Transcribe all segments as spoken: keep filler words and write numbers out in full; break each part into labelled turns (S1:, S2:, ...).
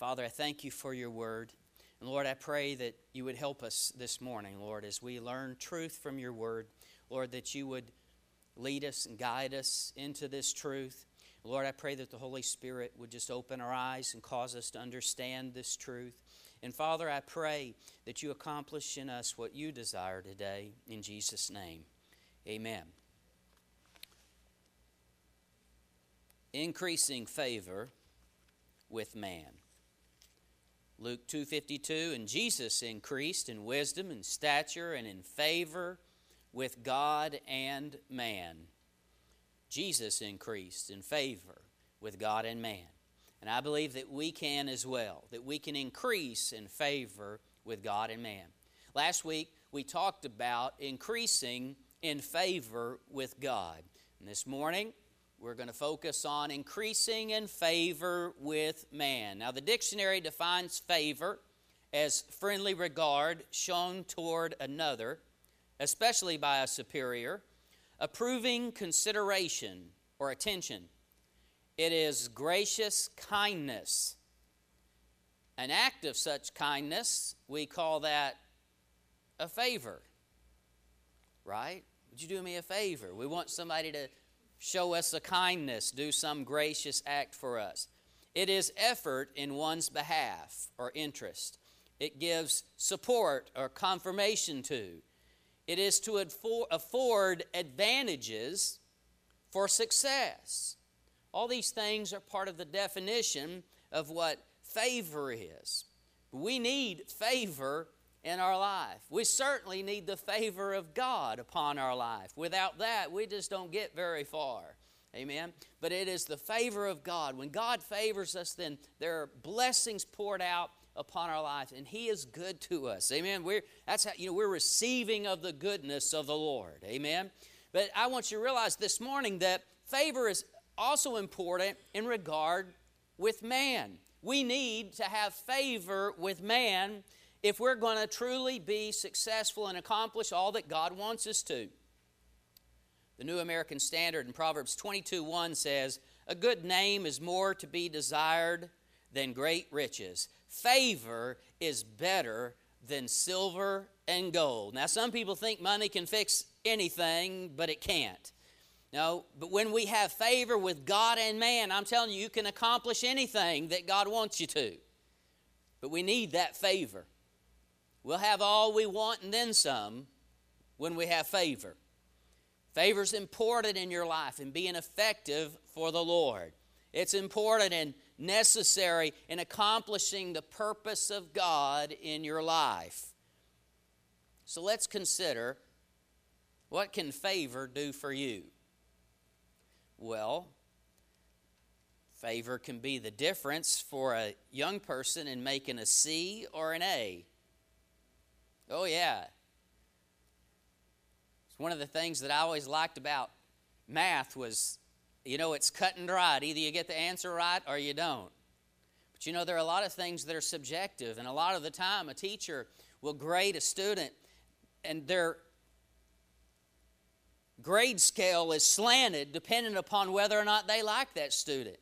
S1: Father, I thank you for your word. And Lord, I pray that you would help us this morning, Lord, as we learn truth from your word. Lord, that you would lead us and guide us into this truth. Lord, I pray that the Holy Spirit would just open our eyes and cause us to understand this truth. And Father, I pray that you accomplish in us what you desire today. In Jesus' name, amen. Increasing favor with man. Luke two fifty-two, and Jesus increased in wisdom and stature and in favor with God and man. Jesus increased in favor with God and man. And I believe that we can as well, that we can increase in favor with God and man. Last week, we talked about increasing in favor with God. And this morning, we're going to focus on increasing in favor with man. Now, the dictionary defines favor as friendly regard shown toward another, especially by a superior, approving consideration or attention. It is gracious kindness. An act of such kindness, we call that a favor. Right? Would you do me a favor? We want somebody to show us a kindness, do some gracious act for us. It is effort in one's behalf or interest. It gives support or confirmation to. It is to afford advantages for success. All these things are part of the definition of what favor is. We need favor in our life. We certainly need the favor of God upon our life. Without that, we just don't get very far. Amen? But it is the favor of God. When God favors us, then there are blessings poured out upon our lives, and He is good to us. Amen? We're, that's how, you know, we're receiving of the goodness of the Lord. Amen? But I want you to realize this morning that favor is also important in regard with man. We need to have favor with man if we're going to truly be successful and accomplish all that God wants us to. The New American Standard in Proverbs twenty-two one says, "A good name is more to be desired than great riches. Favor is better than silver and gold." Now, some people think money can fix anything, but it can't. No, but when we have favor with God and man, I'm telling you, you can accomplish anything that God wants you to. But we need that favor. We'll have all we want and then some when we have favor. Favor's important in your life and being effective for the Lord. It's important and necessary in accomplishing the purpose of God in your life. So let's consider, what can favor do for you? Well, favor can be the difference for a young person in making a C or an A. Oh, yeah. It's one of the things that I always liked about math was, you know, it's cut and dried. Either you get the answer right or you don't. But, you know, there are a lot of things that are subjective. And a lot of the time, a teacher will grade a student, and their grade scale is slanted depending upon whether or not they like that student.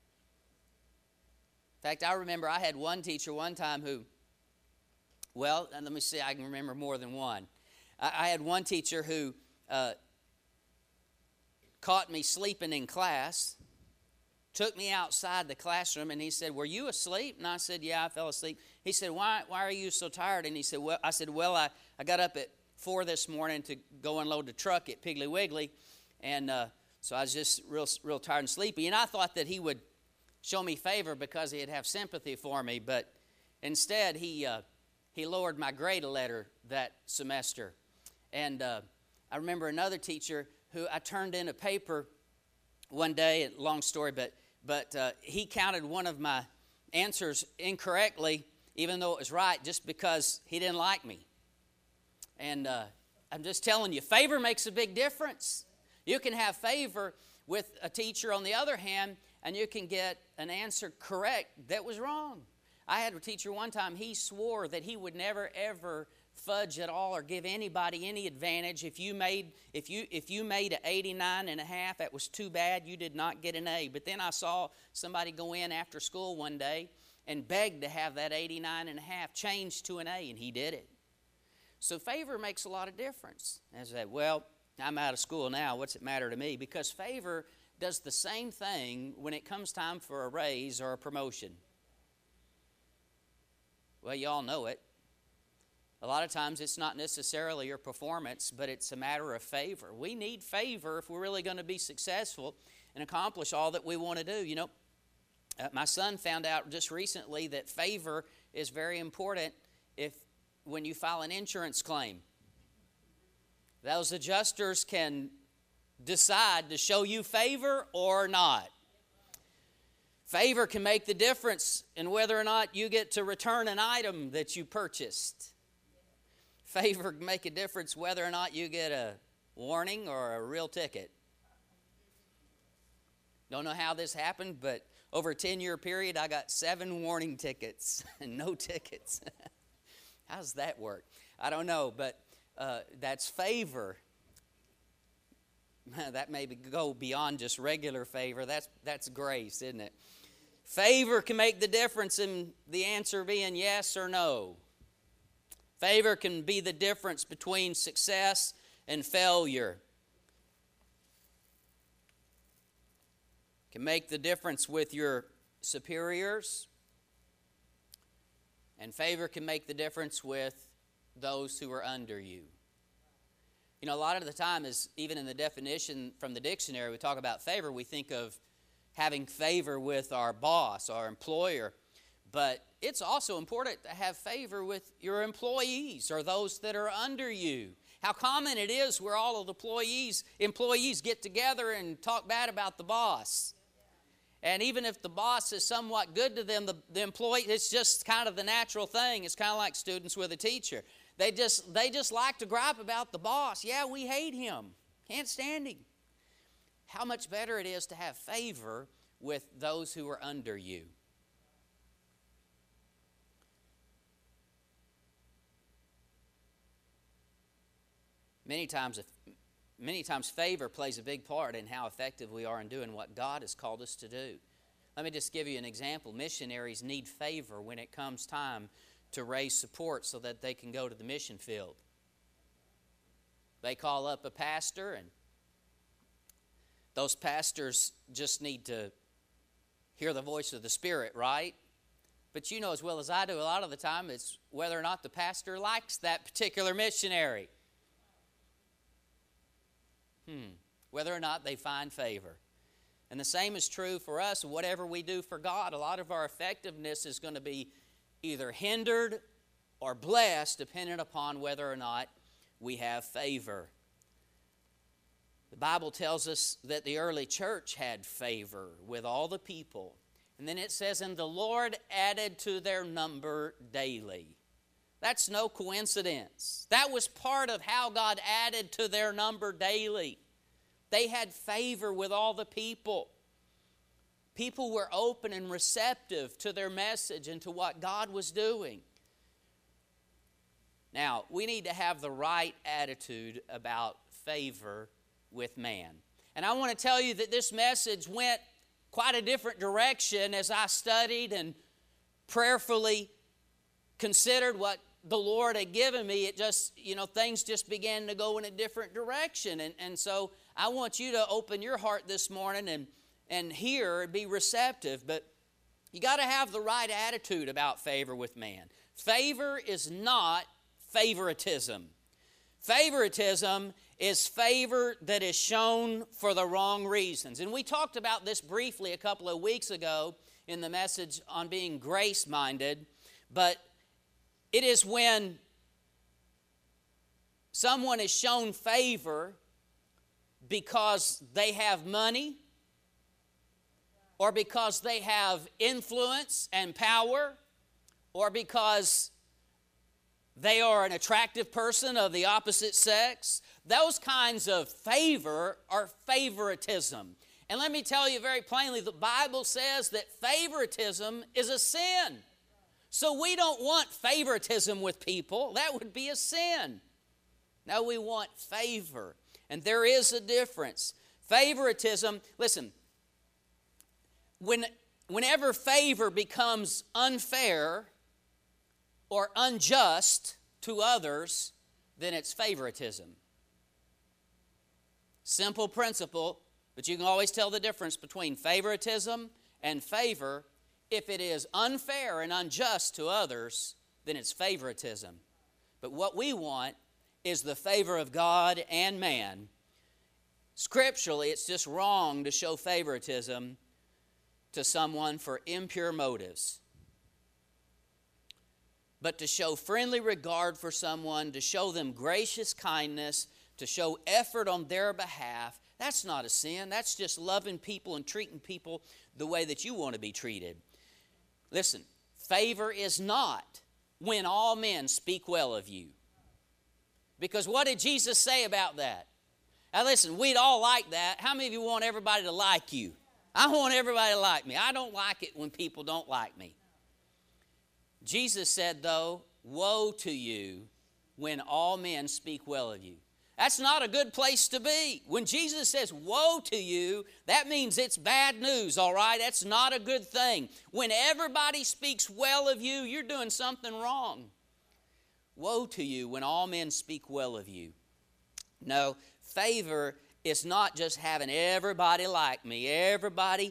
S1: In fact, I remember I had one teacher one time who, well, and let me see, I can remember more than one. I, I had one teacher who uh, caught me sleeping in class, took me outside the classroom, and he said, "Were you asleep?" And I said, "Yeah, I fell asleep." He said, why, why are you so tired? And he said, well, I said, well, I, I got up at four this morning to go unload the truck at Piggly Wiggly, and uh, so I was just real, real tired and sleepy. And I thought that he would show me favor because he'd have sympathy for me, but instead he uh, he lowered my grade a letter that semester. And uh, I remember another teacher who I turned in a paper one day, long story, but but uh, he counted one of my answers incorrectly, even though it was right, just because he didn't like me. And uh, I'm just telling you, favor makes a big difference. You can have favor with a teacher, on the other hand, and you can get an answer correct that was wrong. I had a teacher one time, he swore that he would never, ever fudge at all or give anybody any advantage. If you made if you if you made an eighty-nine and a half, that was too bad. You did not get an A. But then I saw somebody go in after school one day, and begged to have that eighty-nine and a half changed to an A, and he did it. So favor makes a lot of difference. I said, well, I'm out of school now. What's it matter to me? Because favor does the same thing when it comes time for a raise or a promotion. Well, you all know it. A lot of times it's not necessarily your performance, but it's a matter of favor. We need favor if we're really going to be successful and accomplish all that we want to do. You know, uh, my son found out just recently that favor is very important if when you file an insurance claim. Those adjusters can decide to show you favor or not. Favor can make the difference in whether or not you get to return an item that you purchased. Favor can make a difference whether or not you get a warning or a real ticket. Don't know how this happened, but over a ten-year period, I got seven warning tickets and no tickets. How does that work? I don't know, but uh, that's favor. That may go beyond just regular favor. That's, that's grace, isn't it? Favor can make the difference in the answer being yes or no. Favor can be the difference between success and failure. Can make the difference with your superiors. And favor can make the difference with those who are under you. You know, a lot of the time, is even in the definition from the dictionary, we talk about favor, we think of having favor with our boss, our employer. But it's also important to have favor with your employees or those that are under you. How common it is where all of the employees, employees get together and talk bad about the boss. And even if the boss is somewhat good to them, the, the employee, it's just kind of the natural thing. It's kind of like students with a teacher. They just, they just like to gripe about the boss. Yeah, we hate him. Can't stand him. How much better it is to have favor with those who are under you. Many times, many times favor plays a big part in how effective we are in doing what God has called us to do. Let me just give you an example. Missionaries need favor when it comes time to raise support so that they can go to the mission field. They call up a pastor, and those pastors just need to hear the voice of the Spirit, right? But you know as well as I do, a lot of the time it's whether or not the pastor likes that particular missionary. Hmm. Whether or not they find favor. And the same is true for us. Whatever we do for God, a lot of our effectiveness is going to be either hindered or blessed depending upon whether or not we have favor. The Bible tells us that the early church had favor with all the people. And then it says, and the Lord added to their number daily. That's no coincidence. That was part of how God added to their number daily. They had favor with all the people. People were open and receptive to their message and to what God was doing. Now, we need to have the right attitude about favor with man. And I want to tell you that this message went quite a different direction as I studied and prayerfully considered what the Lord had given me. It just, you know, things just began to go in a different direction. And, and so I want you to open your heart this morning and, and hear and be receptive. But you got to have the right attitude about favor with man. Favor is not favoritism. Favoritism is favor that is shown for the wrong reasons. And we talked about this briefly a couple of weeks ago in the message on being grace-minded. But it is when someone is shown favor because they have money or because they have influence and power or because they are an attractive person of the opposite sex. Those kinds of favor are favoritism. And let me tell you very plainly, the Bible says that favoritism is a sin. So we don't want favoritism with people. That would be a sin. No, we want favor. And there is a difference. Favoritism, listen, when whenever favor becomes unfair or unjust to others, then it's favoritism. Simple principle, but you can always tell the difference between favoritism and favor. If it is unfair and unjust to others, then it's favoritism. But what we want is the favor of God and man. Scripturally, it's just wrong to show favoritism to someone for impure motives. But to show friendly regard for someone, to show them gracious kindness, to show effort on their behalf, that's not a sin. That's just loving people and treating people the way that you want to be treated. Listen, favor is not when all men speak well of you. Because what did Jesus say about that? Now listen, we'd all like that. How many of you want everybody to like you? I want everybody to like me. I don't like it when people don't like me. Jesus said, though, woe to you when all men speak well of you. That's not a good place to be. When Jesus says, woe to you, that means it's bad news, all right? That's not a good thing. When everybody speaks well of you, you're doing something wrong. Woe to you when all men speak well of you. No, favor is not just having everybody like me. Everybody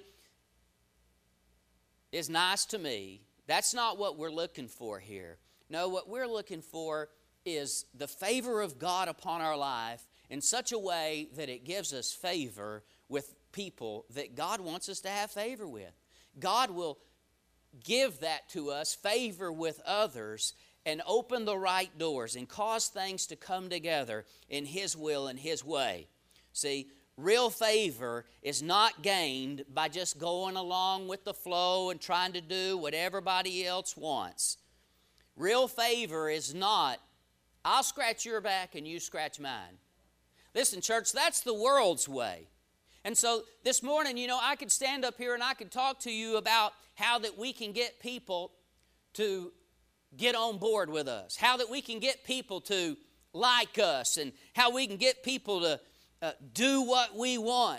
S1: is nice to me. That's not what we're looking for here. No, what we're looking for is the favor of God upon our life in such a way that it gives us favor with people that God wants us to have favor with. God will give that to us, favor with others, and open the right doors and cause things to come together in His will and His way. See, real favor is not gained by just going along with the flow and trying to do what everybody else wants. Real favor is not, I'll scratch your back and you scratch mine. Listen, church, that's the world's way. And so this morning, you know, I could stand up here and I could talk to you about how that we can get people to get on board with us, how that we can get people to like us, and how we can get people to uh, do what we want.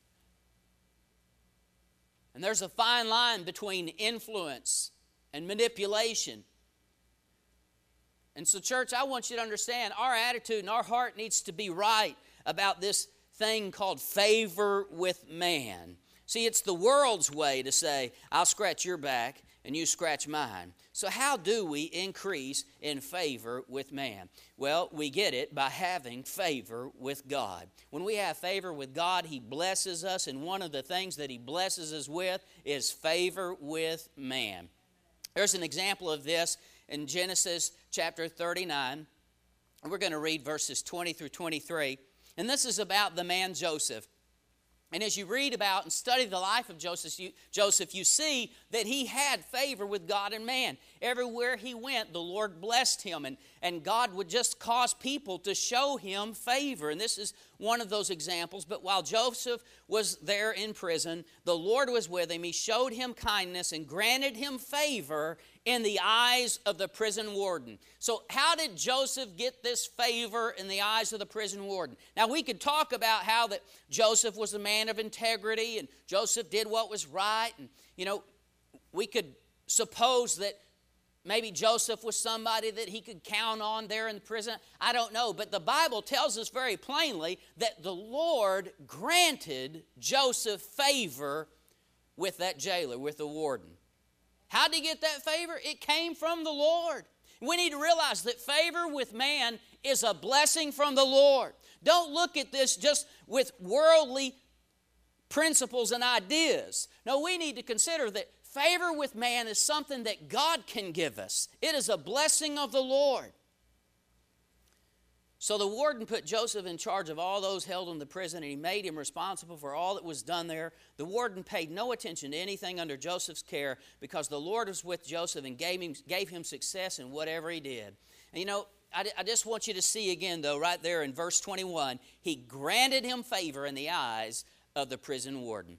S1: And there's a fine line between influence and manipulation. And so, church, I want you to understand our attitude and our heart needs to be right about this thing called favor with man. See, it's the world's way to say, I'll scratch your back and you scratch mine. So how do we increase in favor with man? Well, we get it by having favor with God. When we have favor with God, He blesses us, and one of the things that He blesses us with is favor with man. There's an example of this in Genesis chapter thirty-nine. We're going to read verses twenty through twenty-three. And this is about the man Joseph. And as you read about and study the life of Joseph, you, Joseph, you see that he had favor with God and man. Everywhere he went, the Lord blessed him, and, and God would just cause people to show him favor. And this is one of those examples. But while Joseph was there in prison, the Lord was with him. He showed him kindness and granted him favor in the eyes of the prison warden. So how did Joseph get this favor in the eyes of the prison warden? Now, we could talk about how that Joseph was a man of integrity and Joseph did what was right. And, you know, we could suppose that maybe Joseph was somebody that he could count on there in the prison. I don't know. But the Bible tells us very plainly that the Lord granted Joseph favor with that jailer, with the warden. How did he get that favor? It came from the Lord. We need to realize that favor with man is a blessing from the Lord. Don't look at this just with worldly principles and ideas. No, we need to consider that favor with man is something that God can give us. It is a blessing of the Lord. So the warden put Joseph in charge of all those held in the prison, and he made him responsible for all that was done there. The warden paid no attention to anything under Joseph's care because the Lord was with Joseph and gave him, gave him success in whatever he did. And you know, I, I just want you to see again, though, right there in verse twenty-one, he granted him favor in the eyes of the prison warden.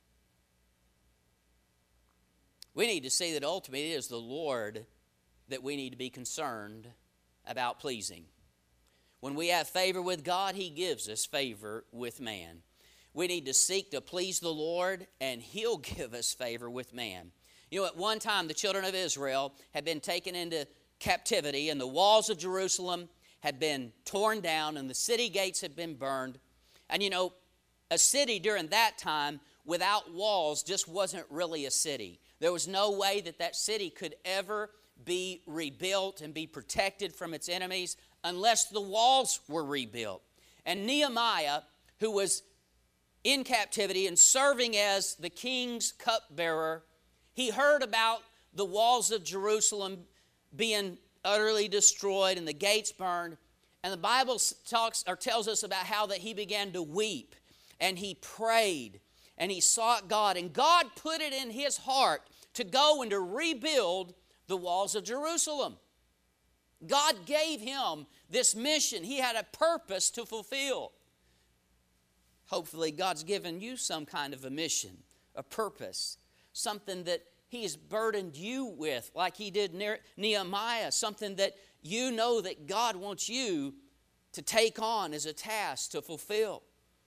S1: We need to see that ultimately it is the Lord that we need to be concerned about pleasing. When we have favor with God, He gives us favor with man. We need to seek to please the Lord, and He'll give us favor with man. You know, at one time, the children of Israel had been taken into captivity, and the walls of Jerusalem had been torn down, and the city gates had been burned. And you know, a city during that time without walls just wasn't really a city. There was no way that that city could ever be rebuilt and be protected from its enemies unless the walls were rebuilt. And Nehemiah, who was in captivity and serving as the king's cupbearer, he heard about the walls of Jerusalem being utterly destroyed and the gates burned. And the Bible talks or tells us about how that he began to weep and he prayed and he sought God. And God put it in his heart to go and to rebuild the walls of Jerusalem. God gave him this mission. He had a purpose to fulfill. Hopefully God's given you some kind of a mission, a purpose, something that He's burdened you with, like He did Nehemiah, something that you know that God wants you to take on as a task to fulfill.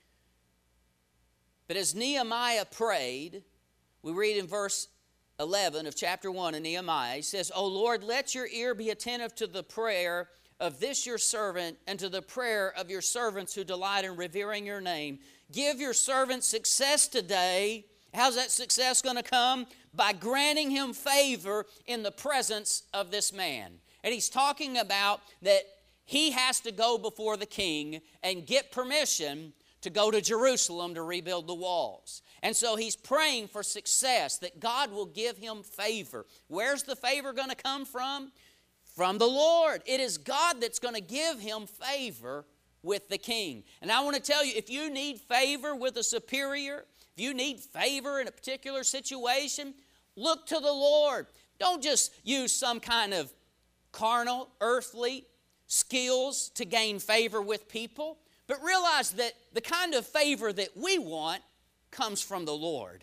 S1: But as Nehemiah prayed, we read in verse eleven of chapter one of Nehemiah, he says, O Lord, let your ear be attentive to the prayer of this your servant and to the prayer of your servants who delight in revering your name. Give your servant success today. How's that success going to come? By granting him favor in the presence of this man. And he's talking about that he has to go before the king and get permission to go to Jerusalem to rebuild the walls. And so he's praying for success, that God will give him favor. Where's the favor going to come from? From the Lord. It is God that's going to give him favor with the king. And I want to tell you, if you need favor with a superior, if you need favor in a particular situation, look to the Lord. Don't just use some kind of carnal, earthly skills to gain favor with people, but realize that the kind of favor that we want comes from the Lord.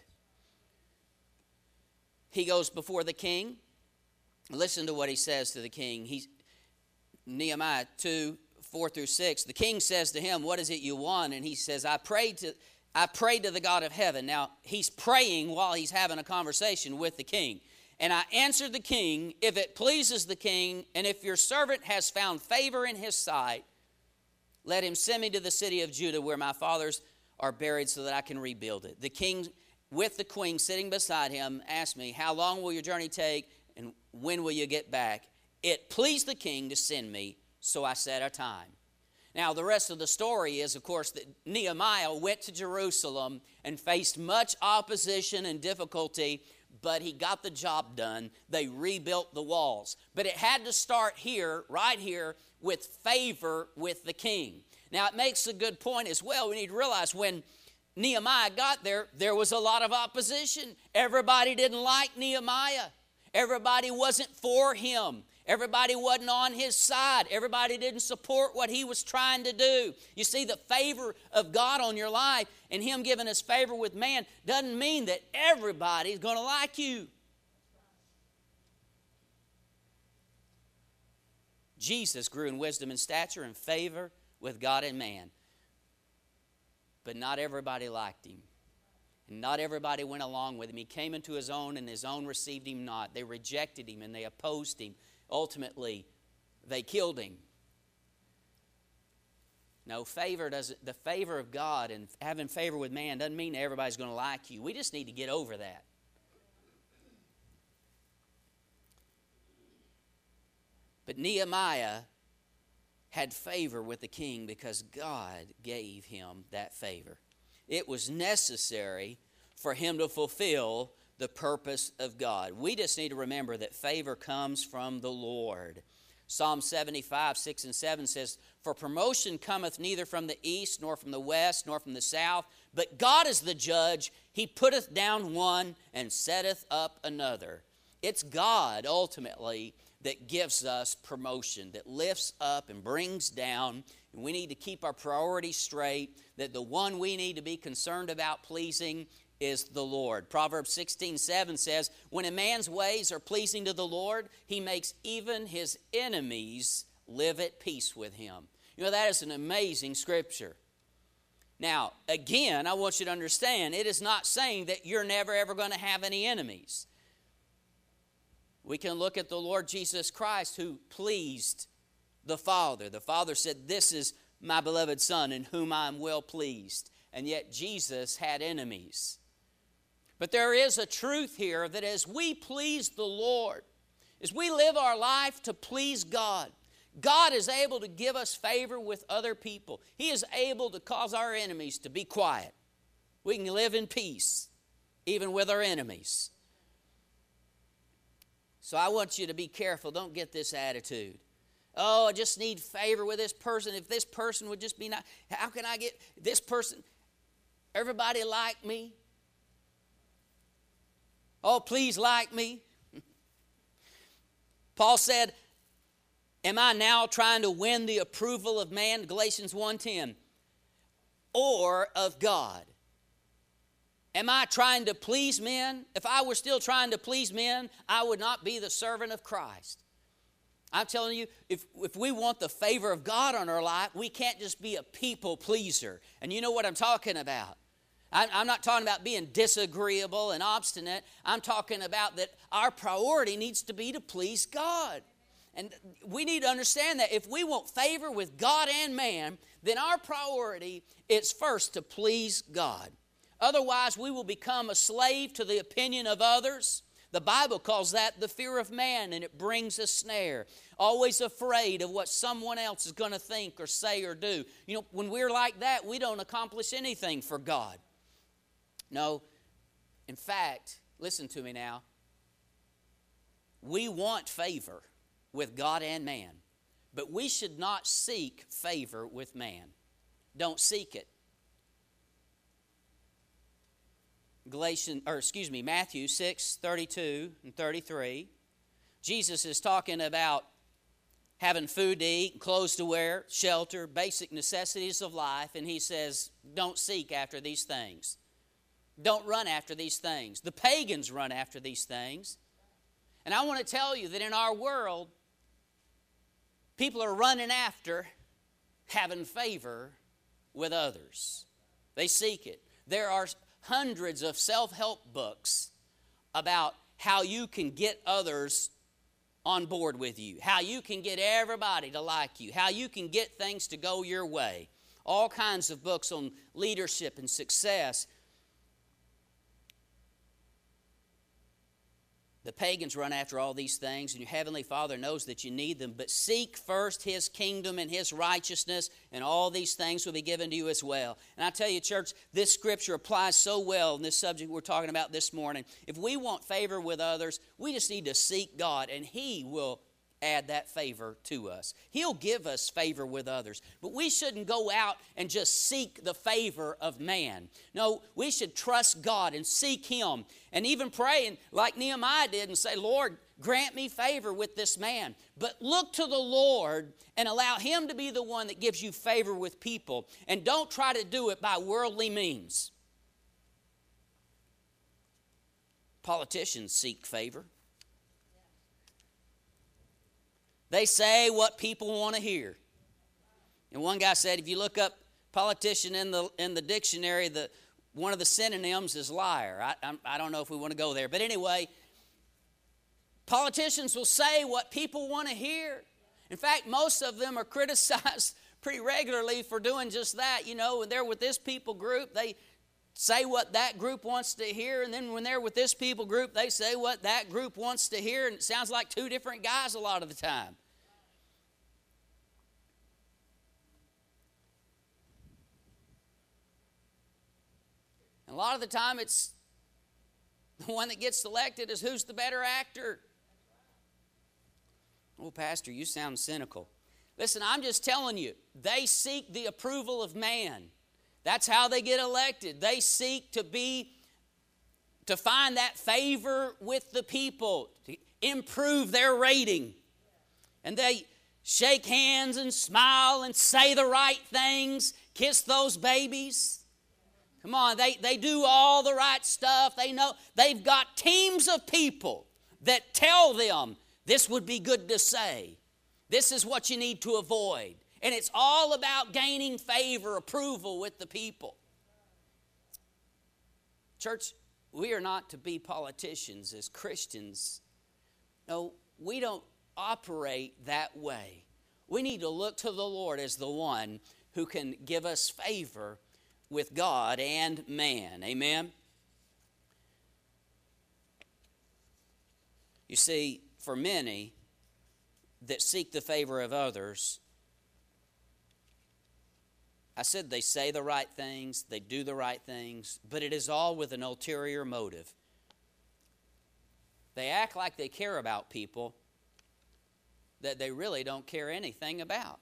S1: He goes before the king. Listen to what he says to the king. He's, Nehemiah two, four through six. The king says to him, what is it you want? And he says, I prayed to, I prayed to the God of heaven. Now, he's praying while he's having a conversation with the king. And I answered the king, if it pleases the king, and if your servant has found favor in his sight, let him send me to the city of Judah where my fathers are buried so that I can rebuild it. The king, with the queen sitting beside him, asked me, how long will your journey take and when will you get back? It pleased the king to send me, so I set a time. Now, the rest of the story is, of course, that Nehemiah went to Jerusalem and faced much opposition and difficulty, but he got the job done. They rebuilt the walls. But it had to start here, right here, with favor with the king. Now, it makes a good point as well. We need to realize when Nehemiah got there, there was a lot of opposition. Everybody didn't like Nehemiah. Everybody wasn't for him. Everybody wasn't on his side. Everybody didn't support what he was trying to do. You see, the favor of God on your life and him giving us favor with man doesn't mean that everybody's going to like you. Jesus grew in wisdom and stature and favor with God and man. But not everybody liked him. And not everybody went along with him. He came into his own, and his own received him not. They rejected him, and they opposed him. Ultimately, they killed him. No, favor doesn't, the favor of God and having favor with man doesn't mean everybody's going to like you. We just need to get over that. But Nehemiah had favor with the king because God gave him that favor. It was necessary for him to fulfill the purpose of God. We just need to remember that favor comes from the Lord. Psalm seventy-five, six and seven says, for promotion cometh neither from the east, nor from the west, nor from the south, but God is the judge. He putteth down one and setteth up another. It's God, ultimately, that gives us promotion, that lifts up and brings down. And we need to keep our priorities straight, that the one we need to be concerned about pleasing is the Lord. Proverbs sixteen, seven says, when a man's ways are pleasing to the Lord, he makes even his enemies live at peace with him. You know, that is an amazing scripture. Now, again, I want you to understand, it is not saying that you're never ever going to have any enemies. We can look at the Lord Jesus Christ who pleased the Father. The Father said, "This is my beloved Son in whom I am well pleased." And yet Jesus had enemies. But there is a truth here that as we please the Lord, as we live our life to please God, God is able to give us favor with other people. He is able to cause our enemies to be quiet. We can live in peace, even with our enemies. So I want you to be careful. Don't get this attitude. Oh, I just need favor with this person. If this person would just be nice. How can I get this person? Everybody like me. Oh, please like me. Paul said, am I now trying to win the approval of man? Galatians one ten. Or of God? Am I trying to please men? If I were still trying to please men, I would not be the servant of Christ. I'm telling you, if, if we want the favor of God on our life, we can't just be a people pleaser. And you know what I'm talking about. I'm, I'm not talking about being disagreeable and obstinate. I'm talking about that our priority needs to be to please God. And we need to understand that if we want favor with God and man, then our priority is first to please God. Otherwise, we will become a slave to the opinion of others. The Bible calls that the fear of man, and it brings a snare. Always afraid of what someone else is going to think or say or do. You know, when we're like that, we don't accomplish anything for God. No, in fact, listen to me now. We want favor with God and man, but we should not seek favor with man. Don't seek it. Galatians, or excuse me, Matthew six, thirty-two and thirty-three. Jesus is talking about having food to eat, clothes to wear, shelter, basic necessities of life, and he says, don't seek after these things. Don't run after these things. The pagans run after these things. And I want to tell you that in our world, people are running after having favor with others. They seek it. There are hundreds of self-help books about how you can get others on board with you, how you can get everybody to like you, how you can get things to go your way. All kinds of books on leadership and success. The pagans run after all these things, and your heavenly Father knows that you need them. But seek first His kingdom and His righteousness, and all these things will be given to you as well. And I tell you, church, this scripture applies so well in this subject we're talking about this morning. If we want favor with others, we just need to seek God, and He will add that favor to us. He'll give us favor with others. But we shouldn't go out and just seek the favor of man. No, we should trust God and seek Him. And even pray, and like Nehemiah did, and say, Lord, grant me favor with this man. But look to the Lord and allow Him to be the one that gives you favor with people. And don't try to do it by worldly means. Politicians seek favor. They say what people want to hear. And one guy said, if you look up politician in the in the dictionary, the one of the synonyms is liar. I, I, I don't know if we want to go there. But anyway, politicians will say what people want to hear. In fact, most of them are criticized pretty regularly for doing just that. You know, when they're with this people group, they say what that group wants to hear. And then when they're with this people group, they say what that group wants to hear. And it sounds like two different guys a lot of the time. And a lot of the time, it's the one that gets selected is who's the better actor. Oh, Pastor, you sound cynical. Listen, I'm just telling you, they seek the approval of man. That's how they get elected. They seek to be, to find that favor with the people, to improve their rating. And they shake hands and smile and say the right things, kiss those babies. Come on, they, they do all the right stuff. They know they've got teams of people that tell them this would be good to say. This is what you need to avoid. And it's all about gaining favor, approval with the people. Church, we are not to be politicians as Christians. No, we don't operate that way. We need to look to the Lord as the one who can give us favor with God and man. Amen? You see, for many that seek the favor of others, I said they say the right things, they do the right things, but it is all with an ulterior motive. They act like they care about people that they really don't care anything about.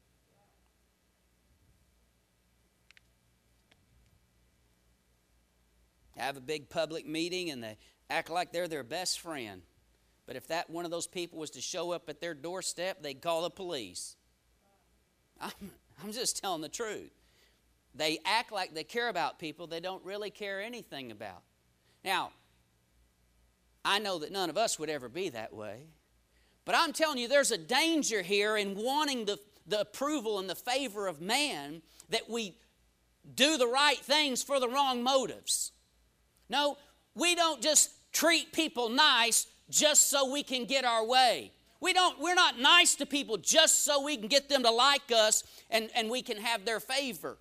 S1: Have a big public meeting and they act like they're their best friend. But if that one of those people was to show up at their doorstep, they'd call the police. I'm, I'm just telling the truth. They act like they care about people they don't really care anything about. Now, I know that none of us would ever be that way. But I'm telling you, there's a danger here in wanting the, the approval and the favor of man, that we do the right things for the wrong motives. No, we don't just treat people nice just so we can get our way. We don't, we're not nice to people just so we can get them to like us and, and we can have their favor.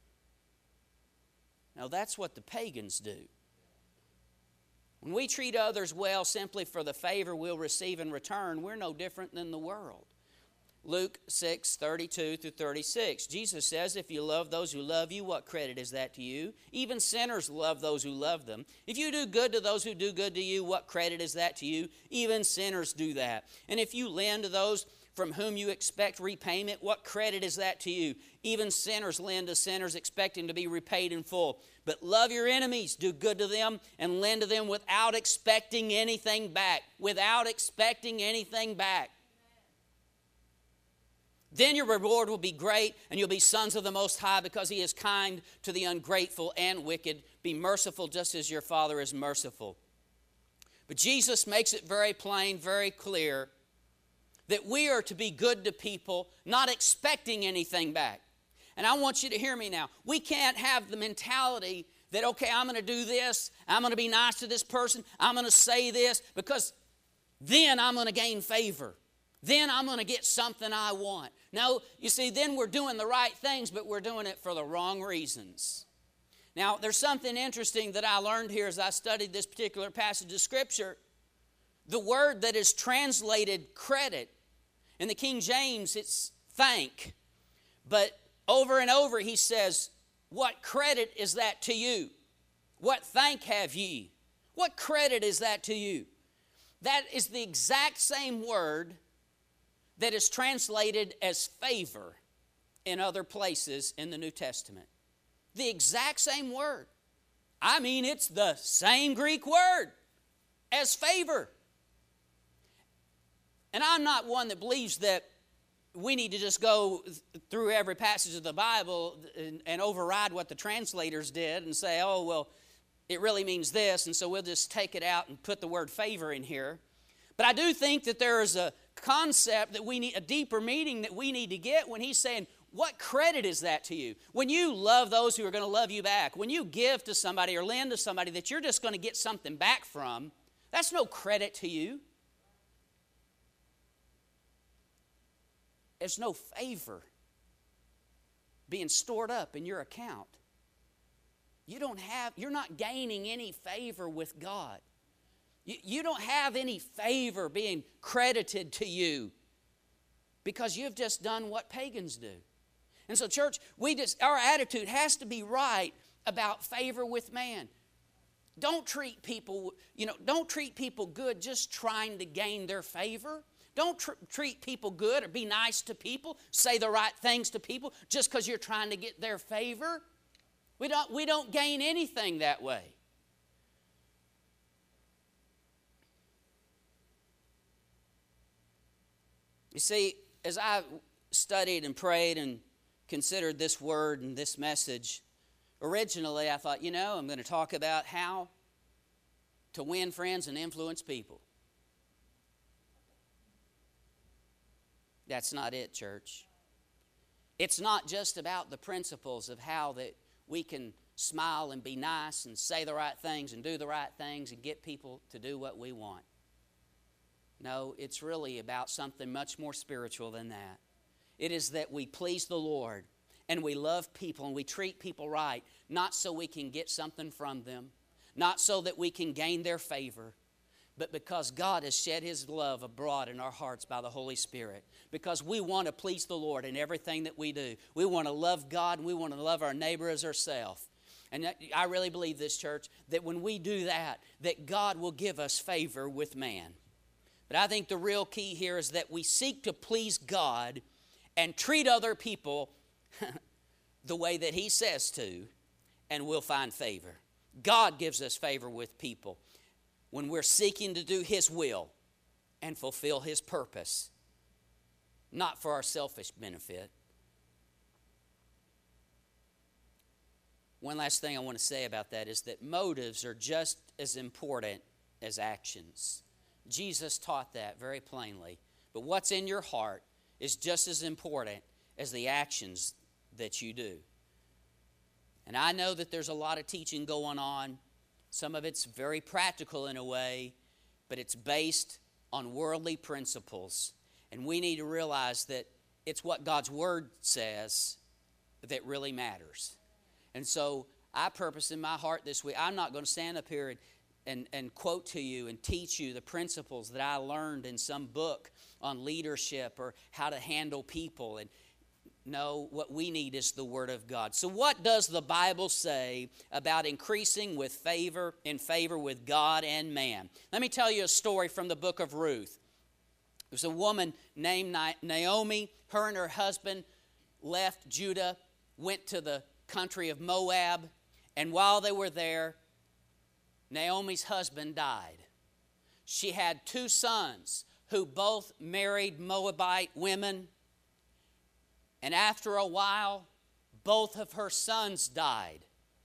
S1: Now, that's what the pagans do. When we treat others well simply for the favor we'll receive in return, we're no different than the world. Luke six, thirty-two through thirty-six. Jesus says, if you love those who love you, what credit is that to you? Even sinners love those who love them. If you do good to those who do good to you, what credit is that to you? Even sinners do that. And if you lend to those from whom you expect repayment, what credit is that to you? Even sinners lend to sinners expecting to be repaid in full. But love your enemies, do good to them, and lend to them without expecting anything back. Without expecting anything back. Then your reward will be great, and you'll be sons of the Most High, because He is kind to the ungrateful and wicked. Be merciful just as your Father is merciful. But Jesus makes it very plain, very clear, that we are to be good to people, not expecting anything back. And I want you to hear me now. We can't have the mentality that, okay, I'm going to do this, I'm going to be nice to this person, I'm going to say this, because then I'm going to gain favor. Then I'm going to get something I want. No, you see, then we're doing the right things, but we're doing it for the wrong reasons. Now, there's something interesting that I learned here as I studied this particular passage of Scripture. The word that is translated credit, in the King James, it's thank. But over and over he says, what credit is that to you? What thank have ye? What credit is that to you? That is the exact same word that is translated as favor in other places in the New Testament. The exact same word. I mean, it's the same Greek word as favor. And I'm not one that believes that we need to just go through every passage of the Bible and, and override what the translators did and say, oh, well, it really means this, and so we'll just take it out and put the word favor in here. But I do think that there is a concept that we need, a deeper meaning that we need to get when he's saying, what credit is that to you? When you love those who are going to love you back, when you give to somebody or lend to somebody that you're just going to get something back from, that's no credit to you. There's no favor being stored up in your account. You don't have, you're not gaining any favor with God. You, you don't have any favor being credited to you because you've just done what pagans do. And so, church, we just, our attitude has to be right about favor with man. Don't treat people, you know, don't treat people good just trying to gain their favor. Don't tr- treat people good or be nice to people, say the right things to people just because you're trying to get their favor. We don't, we don't gain anything that way. You see, as I studied and prayed and considered this word and this message, originally I thought, you know, I'm going to talk about how to win friends and influence people. That's not it, church. It's not just about the principles of how that we can smile and be nice and say the right things and do the right things and get people to do what we want. No, it's really about something much more spiritual than that. It is that we please the Lord and we love people and we treat people right, not so we can get something from them, not so that we can gain their favor, but because God has shed His love abroad in our hearts by the Holy Spirit. Because we want to please the Lord in everything that we do. We want to love God and we want to love our neighbor as ourselves. And I really believe this, church, that when we do that, that God will give us favor with man. But I think the real key here is that we seek to please God and treat other people the way that He says to, and we'll find favor. God gives us favor with people when we're seeking to do His will and fulfill His purpose, not for our selfish benefit. One last thing I want to say about that is that motives are just as important as actions. Jesus taught that very plainly. But what's in your heart is just as important as the actions that you do. And I know that there's a lot of teaching going on. Some of it's very practical in a way, but it's based on worldly principles. And we need to realize that it's what God's Word says that really matters. And so I purpose in my heart this week, I'm not going to stand up here and, and, and quote to you and teach you the principles that I learned in some book on leadership or how to handle people. And no, what we need is the Word of God. So what does the Bible say about increasing with favor, in favor with God and man? Let me tell you a story from the book of Ruth. There was a woman named Naomi. Her and her husband left Judah, went to the country of Moab, and while they were there, Naomi's husband died. She had two sons who both married Moabite women. And after a while, both of her sons died.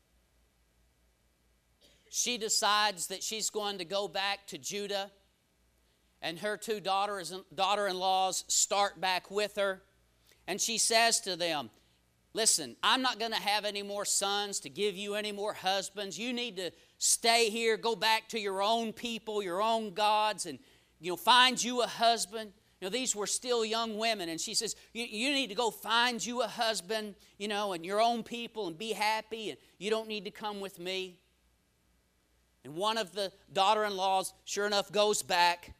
S1: She decides that she's going to go back to Judah, and her two daughters, daughter-in-laws start back with her. And she says to them, listen, I'm not going to have any more sons to give you any more husbands. You need to stay here, go back to your own people, your own gods, and you know, find you a husband. You know, these were still young women, and she says, you, you need to go find you a husband, you know, and your own people, and be happy, and you don't need to come with me. And one of the daughter-in-laws, sure enough, goes back.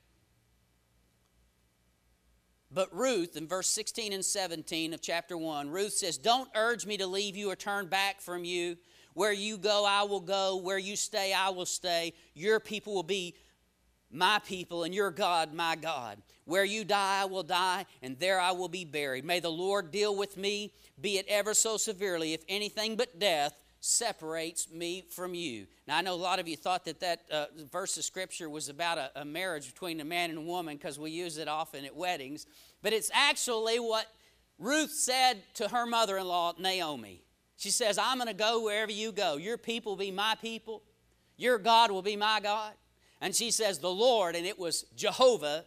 S1: But Ruth, in verse sixteen and seventeen of chapter one, Ruth says, don't urge me to leave you or turn back from you. Where you go, I will go. Where you stay, I will stay. Your people will be my people, and your God, my God. Where you die, I will die, and there I will be buried. May the Lord deal with me, be it ever so severely, if anything but death separates me from you. Now, I know a lot of you thought that that uh, verse of Scripture was about a, a marriage between a man and a woman because we use it often at weddings. But it's actually what Ruth said to her mother-in-law, Naomi. She says, I'm going to go wherever you go. Your people will be my people. Your God will be my God. And she says, the Lord, and it was Jehovah,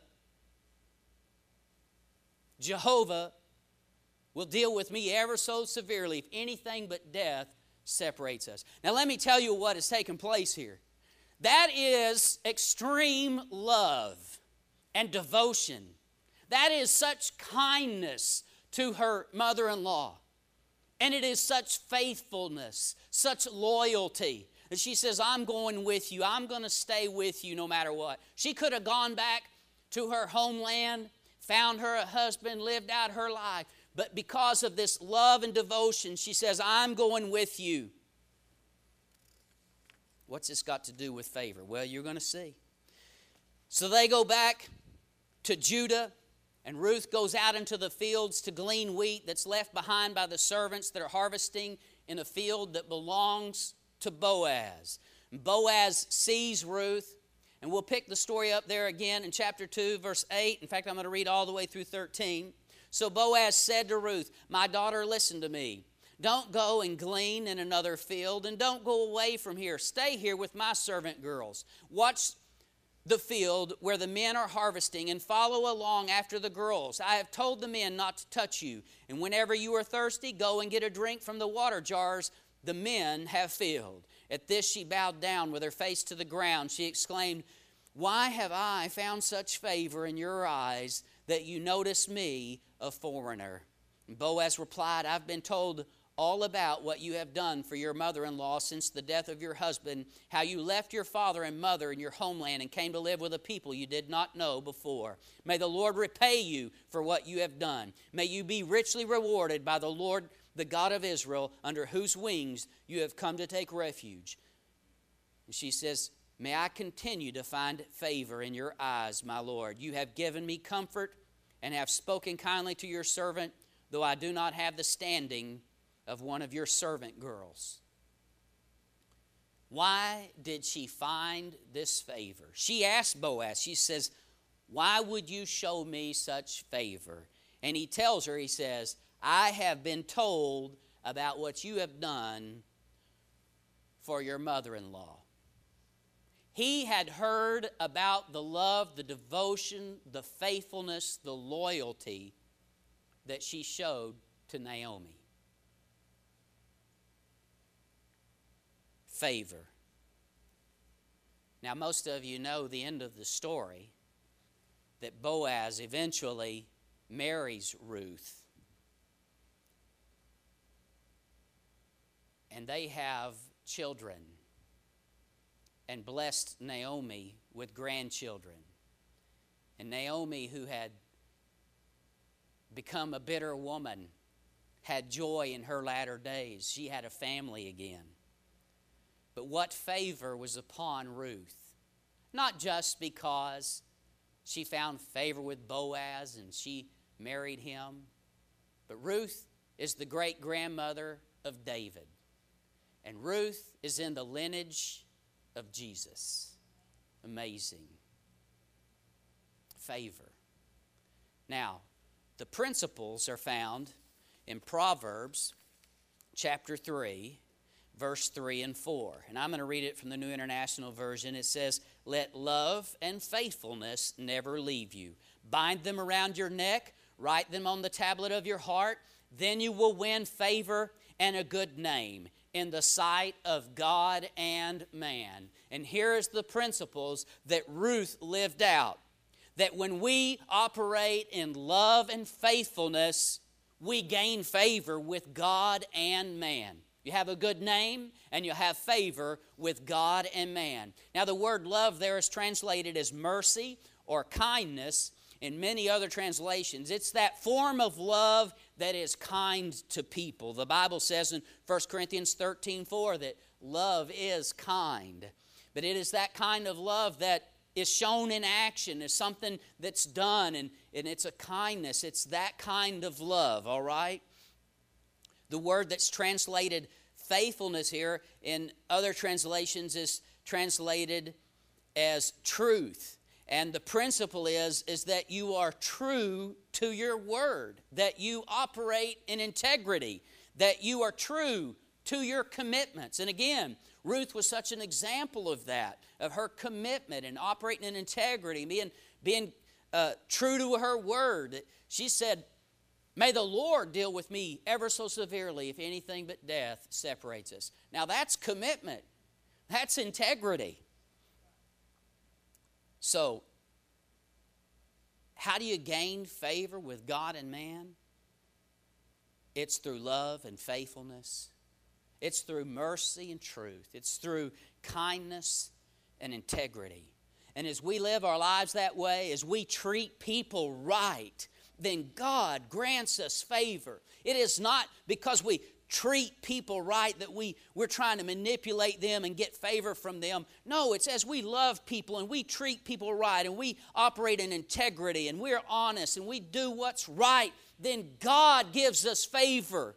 S1: Jehovah will deal with me ever so severely if anything but death separates us. Now let me tell you what has taken place here. That is extreme love and devotion. That is such kindness to her mother-in-law. And it is such faithfulness, such loyalty. And she says, I'm going with you. I'm going to stay with you no matter what. She could have gone back to her homeland, found her a husband, lived out her life. But because of this love and devotion, she says, I'm going with you. What's this got to do with favor? Well, you're going to see. So they go back to Judah, and Ruth goes out into the fields to glean wheat that's left behind by the servants that are harvesting in a field that belongs to Boaz. And Boaz sees Ruth, and we'll pick the story up there again in chapter two, verse eight. In fact, I'm going to read all the way through thirteen. So Boaz said to Ruth, my daughter, listen to me. Don't go and glean in another field, and don't go away from here. Stay here with my servant girls. Watch the field where the men are harvesting and follow along after the girls. I have told the men not to touch you. And whenever you are thirsty, go and get a drink from the water jars the men have filled." At this she bowed down with her face to the ground. She exclaimed, "Why have I found such favor in your eyes that you notice me, a foreigner?" And Boaz replied, "I've been told all about what you have done for your mother-in-law since the death of your husband, how you left your father and mother in your homeland and came to live with a people you did not know before. May the Lord repay you for what you have done. May you be richly rewarded by the Lord, the God of Israel, under whose wings you have come to take refuge." And she says, "May I continue to find favor in your eyes, my Lord. You have given me comfort and have spoken kindly to your servant, though I do not have the standing of one of your servant girls." Why did she find this favor? She asked Boaz, she says, "Why would you show me such favor?" And he tells her, he says, "I have been told about what you have done for your mother-in-law." He had heard about the love, the devotion, the faithfulness, the loyalty that she showed to Naomi. Favor. Now, most of you know the end of the story, that Boaz eventually marries Ruth. And they have children and blessed Naomi with grandchildren. And Naomi, who had become a bitter woman, had joy in her latter days. She had a family again. But what favor was upon Ruth? Not just because she found favor with Boaz and she married him, but Ruth is the great-grandmother of David. And Ruth is in the lineage of Jesus. Amazing. Favor. Now, the principles are found in Proverbs chapter three, verse three and four. And I'm going to read it from the New International Version. It says, "Let love and faithfulness never leave you. Bind them around your neck, write them on the tablet of your heart. Then you will win favor and a good name in the sight of God and man." And here is the principles that Ruth lived out. That when we operate in love and faithfulness, we gain favor with God and man. You have a good name, and you have favor with God and man. Now, the word love there is translated as mercy or kindness in many other translations. It's that form of love that is kind to people. The Bible says in First Corinthians thirteen four that love is kind. But it is that kind of love that is shown in action, is something that's done, and, and it's a kindness. It's that kind of love, all right? The word that's translated faithfulness here in other translations is translated as truth. And the principle is, is that you are true to your word, that you operate in integrity, that you are true to your commitments. And again, Ruth was such an example of that, of her commitment and operating in integrity, being, being uh, true to her word. She said, "May the Lord deal with me ever so severely if anything but death separates us." Now that's commitment. That's integrity. So, how do you gain favor with God and man? It's through love and faithfulness. It's through mercy and truth. It's through kindness and integrity. And as we live our lives that way, as we treat people right, then God grants us favor. It is not because we treat people right that we, we're trying to manipulate them and get favor from them. No, it's as we love people and we treat people right and we operate in integrity and we're honest and we do what's right, then God gives us favor.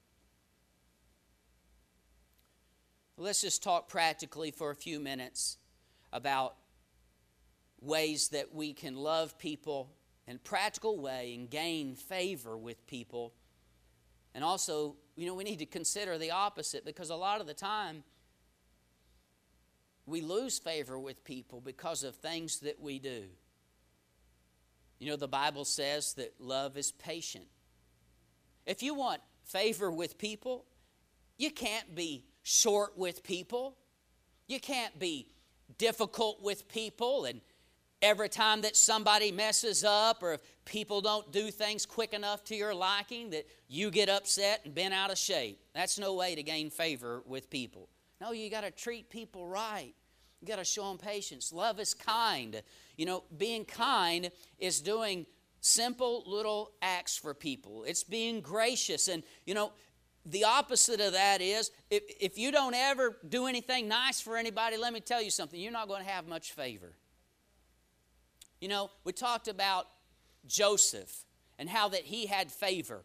S1: Let's just talk practically for a few minutes about ways that we can love people in a practical way and gain favor with people. And also, you know, we need to consider the opposite, because a lot of the time we lose favor with people because of things that we do. You know, the Bible says that love is patient. If you want favor with people, you can't be short with people. You can't be difficult with people, and every time that somebody messes up or if people don't do things quick enough to your liking, that you get upset and bent out of shape. That's no way to gain favor with people. No, you got to treat people right. You got to show them patience. Love is kind. You know, being kind is doing simple little acts for people. It's being gracious. And, you know, the opposite of that is if, if you don't ever do anything nice for anybody, let me tell you something, you're not going to have much favor. You know, we talked about Joseph and how that he had favor.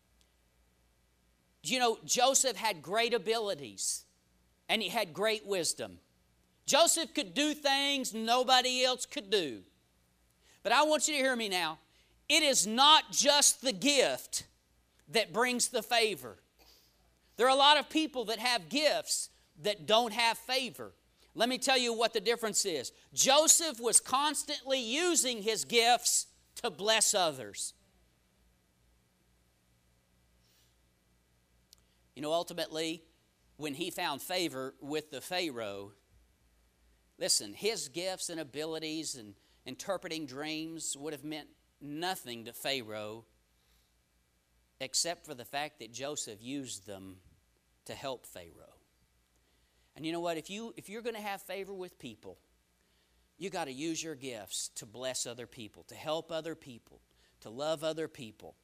S1: You know, Joseph had great abilities and he had great wisdom. Joseph could do things nobody else could do. But I want you to hear me now. It is not just the gift that brings the favor. There are a lot of people that have gifts that don't have favor. Let me tell you what the difference is. Joseph was constantly using his gifts to bless others. You know, ultimately, when he found favor with the Pharaoh, listen, his gifts and abilities and interpreting dreams would have meant nothing to Pharaoh except for the fact that Joseph used them to help Pharaoh. And you know what? If, you, if you're going to have favor with people, you got to use your gifts to bless other people, to help other people, to love other people.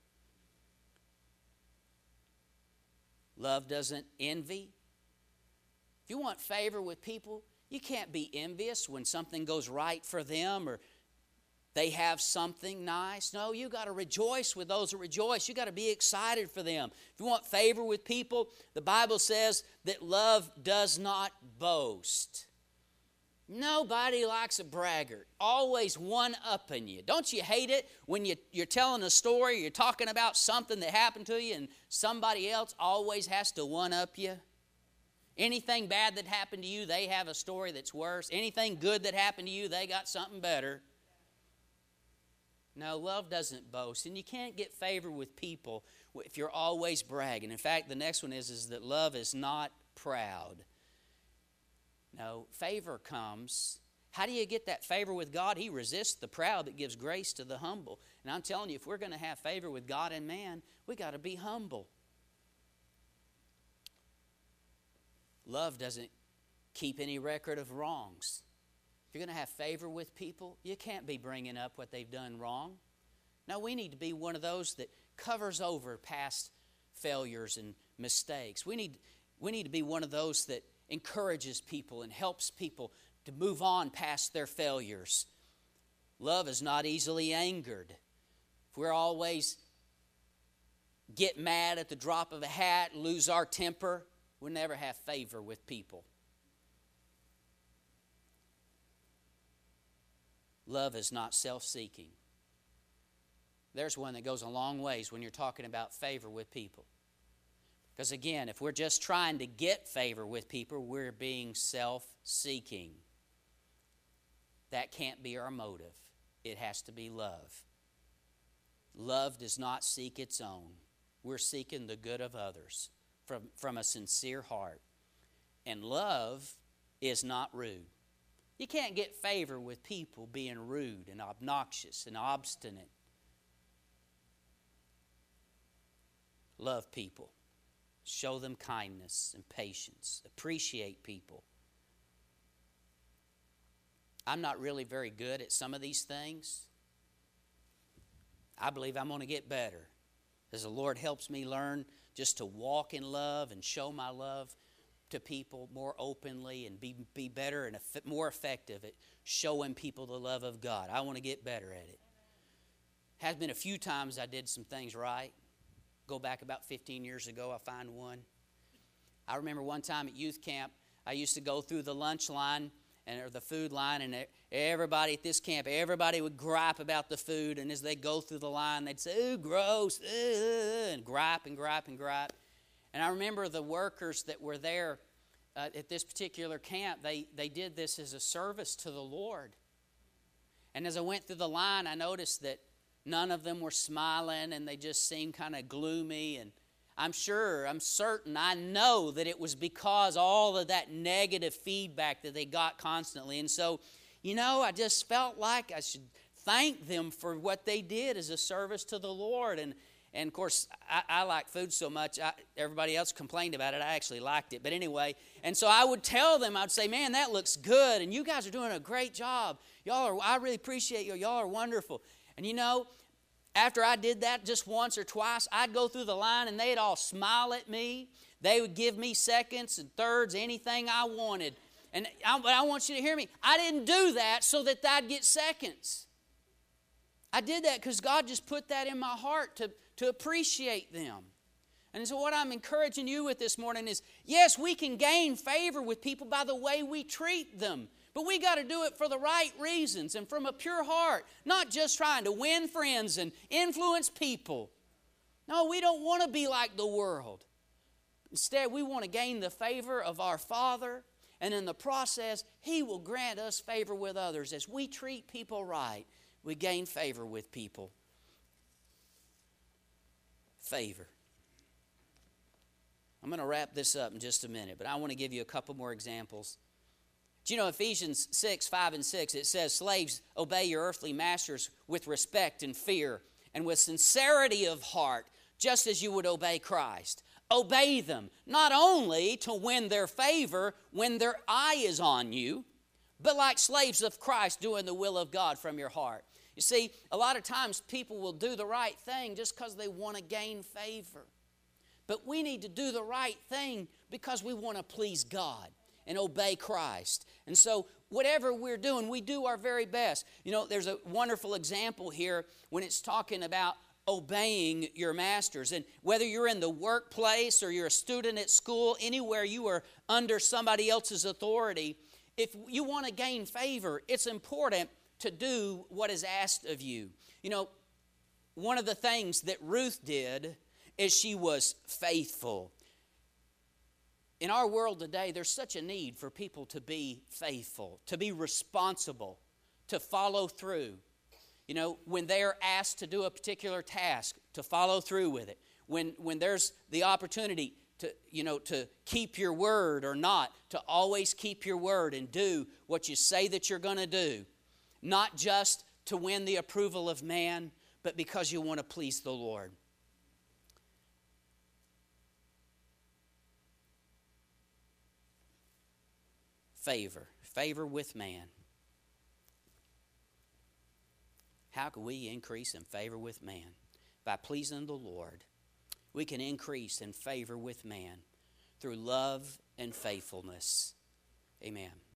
S1: Love doesn't envy. If you want favor with people, you can't be envious when something goes right for them or they have something nice. No, you got to rejoice with those who rejoice. You got to be excited for them. If you want favor with people, the Bible says that love does not boast. Nobody likes a braggart, always one-upping you. Don't you hate it when you, you're telling a story, you're talking about something that happened to you, and somebody else always has to one-up you? Anything bad that happened to you, they have a story that's worse. Anything good that happened to you, they got something better. No, love doesn't boast, and you can't get favor with people if you're always bragging. In fact, the next one is, is that love is not proud. No, favor comes. How do you get that favor with God? He resists the proud but gives grace to the humble. And I'm telling you, if we're going to have favor with God and man, we got to be humble. Love doesn't keep any record of wrongs. If you're going to have favor with people, you can't be bringing up what they've done wrong. No, we need to be one of those that covers over past failures and mistakes. We need, we need to be one of those that encourages people and helps people to move on past their failures. Love is not easily angered. If we're always get mad at the drop of a hat, lose our temper, we'll never have favor with people. Love is not self-seeking. There's one that goes a long ways when you're talking about favor with people. Because again, if we're just trying to get favor with people, we're being self-seeking. That can't be our motive. It has to be love. Love does not seek its own. We're seeking the good of others from, from a sincere heart. And love is not rude. You can't get favor with people being rude and obnoxious and obstinate. Love people. Show them kindness and patience. Appreciate people. I'm not really very good at some of these things. I believe I'm going to get better as the Lord helps me learn just to walk in love and show my love to people more openly and be, be better and more effective at showing people the love of God. I want to get better at it. Has been a few times I did some things right. Go back about fifteen years ago, I find one. I remember one time at youth camp, I used to go through the lunch line and or the food line, and everybody at this camp, everybody would gripe about the food, and as they go through the line, they'd say, "Ooh, gross," uh, and gripe and gripe and gripe. And I remember the workers that were there uh, at this particular camp, they, they did this as a service to the Lord. And as I went through the line, I noticed that none of them were smiling, and they just seemed kind of gloomy. And I'm sure, I'm certain, I know that it was because all of that negative feedback that they got constantly. And so, you know, I just felt like I should thank them for what they did as a service to the Lord. And, and of course, I, I like food so much, I, everybody else complained about it. I actually liked it. But anyway, and so I would tell them, I'd say, man, that looks good, and you guys are doing a great job. Y'all are, I really appreciate you. Y'all are wonderful. And you know, after I did that just once or twice, I'd go through the line, and they'd all smile at me. They would give me seconds and thirds, anything I wanted. And I, but I want you to hear me. I didn't do that so that I'd get seconds. I did that because God just put that in my heart to, to appreciate them. And so what I'm encouraging you with this morning is, yes, we can gain favor with people by the way we treat them. But we got to do it for the right reasons and from a pure heart. Not just trying to win friends and influence people. No, we don't want to be like the world. Instead, we want to gain the favor of our Father. And in the process, He will grant us favor with others. As we treat people right, we gain favor with people. Favor. I'm going to wrap this up in just a minute, but I want to give you a couple more examples. Do you know Ephesians six, five and six, it says, slaves, obey your earthly masters with respect and fear and with sincerity of heart, just as you would obey Christ. Obey them, not only to win their favor when their eye is on you, but like slaves of Christ doing the will of God from your heart. You see, a lot of times people will do the right thing just because they want to gain favor. But we need to do the right thing because we want to please God and obey Christ. And so whatever we're doing, we do our very best. You know, there's a wonderful example here when it's talking about obeying your masters. And whether you're in the workplace or you're a student at school, anywhere you are under somebody else's authority, if you want to gain favor, it's important to do what is asked of you. You know, one of the things that Ruth did is she was faithful. In our world today, there's such a need for people to be faithful, to be responsible, to follow through. You know, when they're asked to do a particular task, to follow through with it. When, when there's the opportunity to, you know, to keep your word or not, to always keep your word and do what you say that you're going to do. Not just to win the approval of man, but because you want to please the Lord. Favor. Favor with man. How can we increase in favor with man? By pleasing the Lord. We can increase in favor with man through love and faithfulness. Amen.